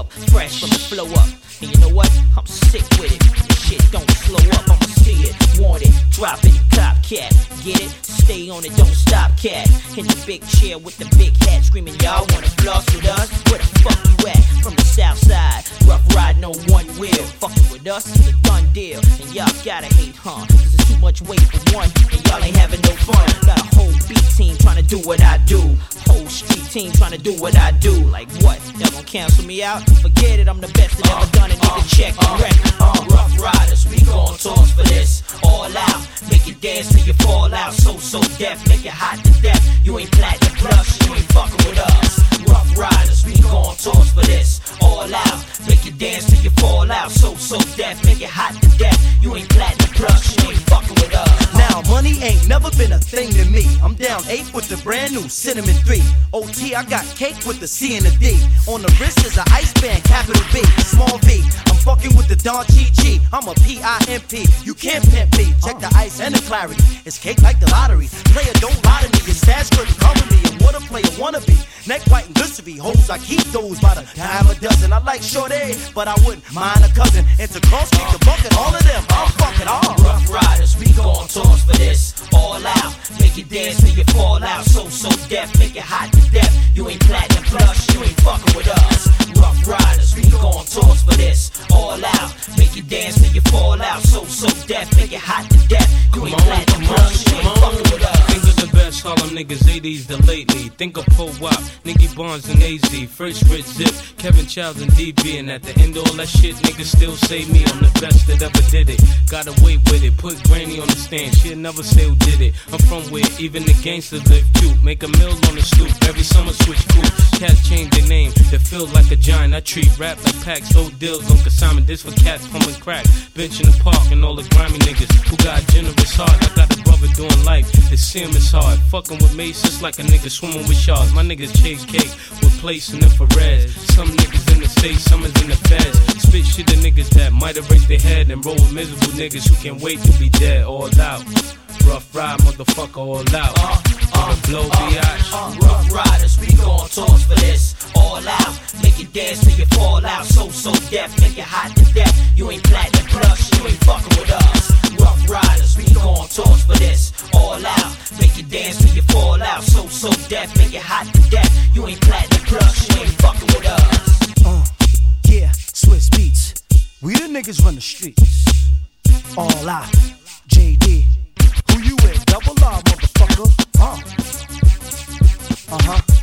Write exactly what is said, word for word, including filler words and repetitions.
up, fresh from the flow up. And you know what? I'm sick with it. This shit don't slow up, I'ma see it, want it, drop it, cop cat. Get it? Stay on it, don't stop, cat. In the big chair with the big hat, screaming, y'all wanna floss with us? Where the fuck you at? From the south side, rough ride, no one wheel. Fucking with us is a done deal. And y'all gotta hate, huh? Cause it's too much weight for one, and y'all ain't having no fun. Got a whole beat team trying to do what I do. Whole street team trying to do what I do. Like what? Y'all gon' cancel me out? Forget it, I'm the best that ever done it. Nigga, check the record. Uh, rough riders, we gon' toss for this. All out, make you dance till you fall out. So, so deaf, make it hot to death. You ain't platinum plus, you ain't fucking with us. Rough riders, we gon' toss for this. All out, make you dance till you fall out. So, so deaf, make it hot to death. You ain't platinum plus, you ain't fucking with us. Now, money ain't never been a thing to me. I'm down eight with the brand new Cinnamon three. O T, I got cake with the C and the D. On the wrist is an ice band, capital B, small V. I'm fucking with the Don Chi Chi. I'm a P I M P. You can't pimp me. Check the ice and the clarity. It's cake like the lottery. Player, don't lie to me. Your stash couldn't cover me. And what a player wanna be. Neck white and glycerin. Hoes, I keep those by the dime a dozen. I like short A, but I wouldn't mind a cousin. Into cross, kick the bucket, all of them. I'm fucking all. Rough riders, we gon' toss for this. All out, make you dance till you fall out. So, so deaf, make it hot to death. You ain't platinum plus, you ain't fucking with us. Rough riders, we gon' toss for this. All out, make you dance till you fall out. So, so deaf, make it hot to death. You ain't platinum plus, you ain't fucking with us. Think of the best Harlem niggas, eighties to lately. Think of Poe Wop, Nicky Barnes and A Z, First Rich Zip, Kevin Childs and D B. And at the end of all that shit, niggas still say me I'm the best that ever did it. Got away with it, put Granny on the stand, she'll never say who did it. I'm from where even the gangsters live cute. Make a meal on the stoop, every summer switch crew. Cats change their name, they feel like a giant. I treat rap like packs, old deals on consignment. This for cats pumping crack, bench in the park and all the grimy niggas who got a generous heart. I got a brother doing life, it seem it's hard. Fucking with mace, it's like a nigga swimming with sharks. My niggas chase cake with plates and infrared. Some niggas in the States, some is in the feds. Spit shit to niggas that might have raised their head and roll with miserable niggas who can't wait to be dead. All out, rough ride, motherfucker, all out. Uh, uh, blow uh, biatch. Uh, rough riders, we gon' toss for this. All out, make you dance till you fall out. So, so deaf, make it hot to death. You ain't platinum plus, you ain't fucking with us. Rough riders, we gon' toss for this. All out, make you dance till you fall out. So, so deaf, make it hot to death. You ain't platinum plus, you ain't fucking with us. Uh, yeah, Swiss Beats. We the niggas run the streets. All out, J D. Who you with? Double R, motherfucker. Uh, uh-huh.